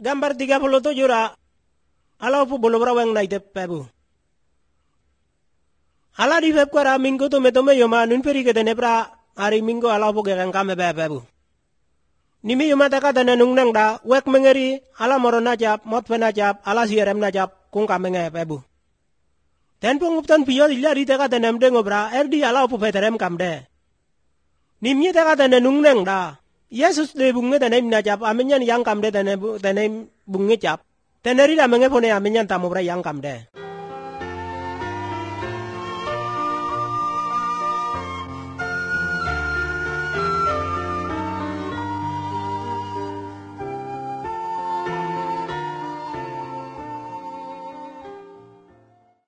gambar 37 ra ala pu bolo brawang naitep pebu. Ala di pep kwara minggu to metome yoma nun peri ketene pra hari minggu ala pu gekang kame pebu. Nimi yoma taka tane nung nang da wek mengeri ala moro najap mot penajap ala sierem najap kung kame nge pebu. Dan penguptan piyo ilari taka tane mde ngobra erdi ala pu peterem kamde. Nimye taka tane nung nang da Yesus de bunge tane najap amenyan yang kamde tane bunge cap. Teneri la menge pone amenyan tamobra yang kamde.